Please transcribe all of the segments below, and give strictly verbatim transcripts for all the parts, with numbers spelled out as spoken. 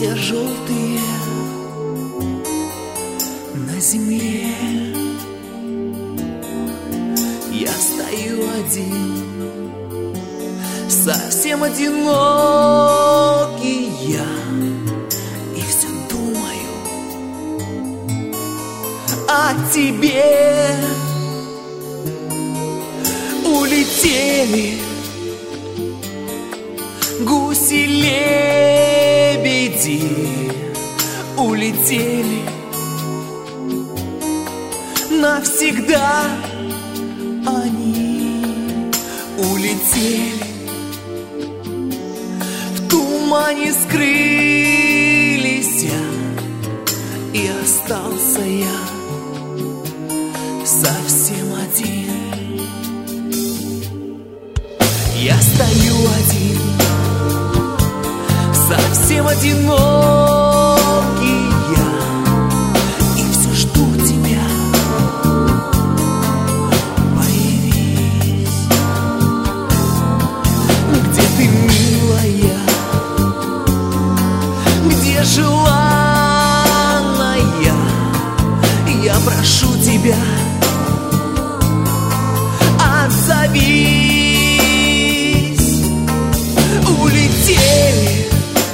листья желтые на земле. Я стою один, совсем одинокий я, и все думаю о тебе. Улетели гуси-лебеди, улетели навсегда. Они улетели, в тумане скрылись, и остался я совсем один. Я стою один, совсем одинокий я, и все жду тебя. Появись, где ты, милая, где желанная, я прошу тебя, отзовись. Улетели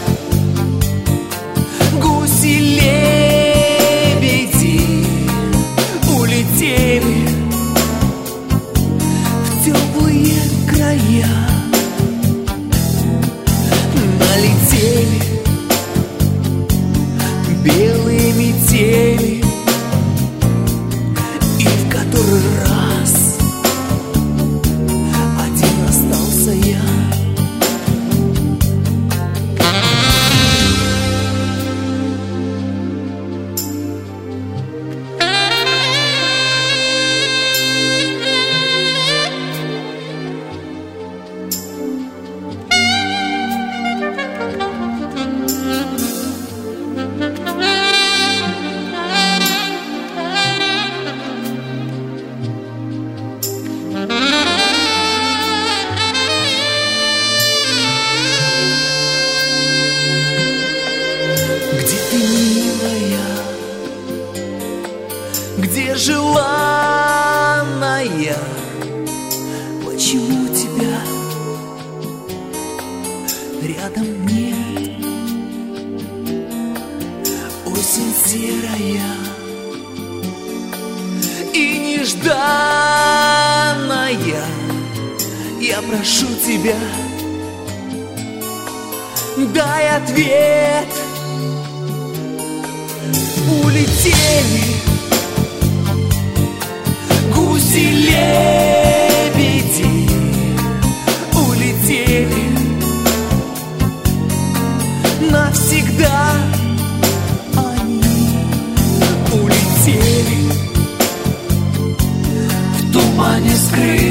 гуси-лебеди, улетели в теплые края, налетели белые метели, и в который раз один остался я. Где желанная, почему тебя рядом нет? Осень серая и нежданная, я прошу тебя, дай ответ. Улетели гуси-лебеди, улетели навсегда. Они улетели, в тумане скрылись.